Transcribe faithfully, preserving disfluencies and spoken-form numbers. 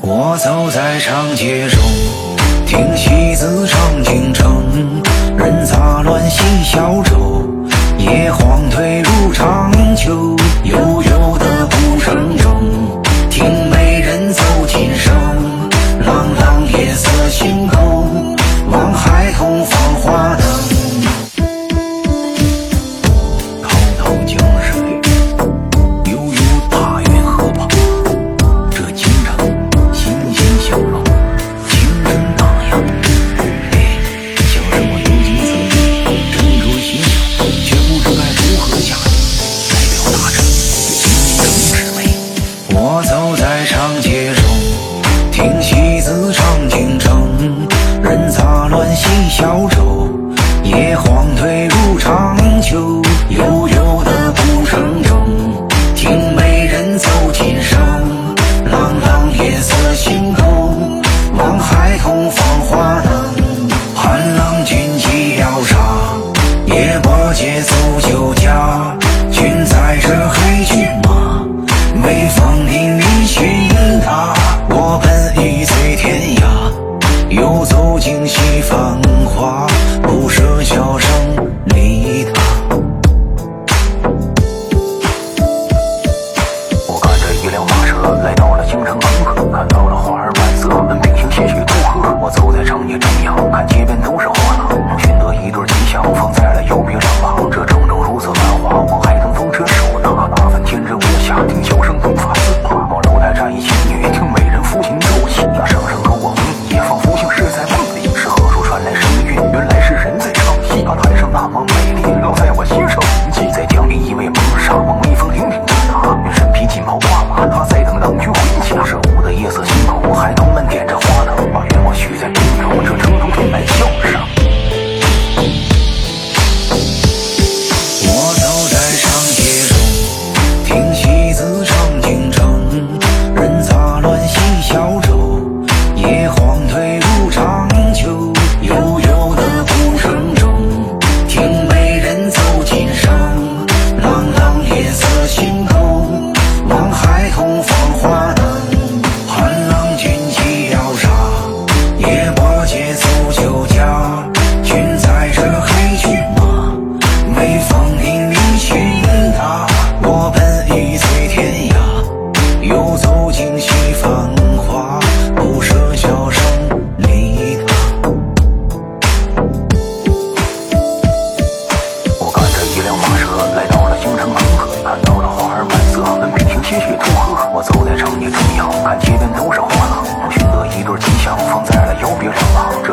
我走在长街中，听戏子唱京城，人杂乱嬉小舟，野黄退入长秋，悠悠的鼓声中，听美人奏琴声，朗朗夜色星空，望孩童放花灯。滔滔江水，悠悠大运河旁，这京城欣欣向荣，青春荡漾。哎，小生我游经此地，斟酌欣赏，却不知该如何下笔来表达这京城之美。我走在长街中，听戏子唱京城，人杂乱嬉小舟，野黄退入长秋，悠悠的鼓声中，听美人奏琴声，朗朗夜色星空，望孩童放花灯。寒浪军旗摇沙，夜泊节奏酒家，君载着黑骏马，每逢黎明寻他，我奔于最天涯，游走京西繁华，不舍笑声离他。 我赶着一辆马车来到了京城门口，看到了花儿满色，门并行些许渡河。我走在长街中央，看街边都是花郎，寻得一对吉祥放在了右臂上旁。这城中如此繁华，我还能风车手拿，那份天真无瑕，听笑声东发四马。往楼台站一情侣，听美人抚琴奏戏，那声声和我无异，仿佛像是在梦里。是何处传来声韵？原来是人在唱戏，那台上那么美丽，烙在我心上铭记。在江里一位蒙煞，望微风凛凛的他，愿身披锦袍挂马，他在等郎君回家。这午的夜色星空，孩童们点着花灯，把愿望许在心头，这城中传来笑声。 我走在长街中，听戏子唱京城，人杂乱嬉小舟，野黄退入长秋，悠悠的鼓声中，听美人奏琴声，朗朗夜色星空，望孩童放花灯。寒浪军旗摇沙，夜泊节奏酒家，君载着黑骏马，每逢黎明寻他，我奔于最天涯，游走京西繁华，不舍笑声离他。 我赶着一辆马车来到了京城门口，看到了花儿满色，门并行些许渡河。我走在长街中央，看街边都是花郎，我寻得一对吉祥放在了右臂上旁。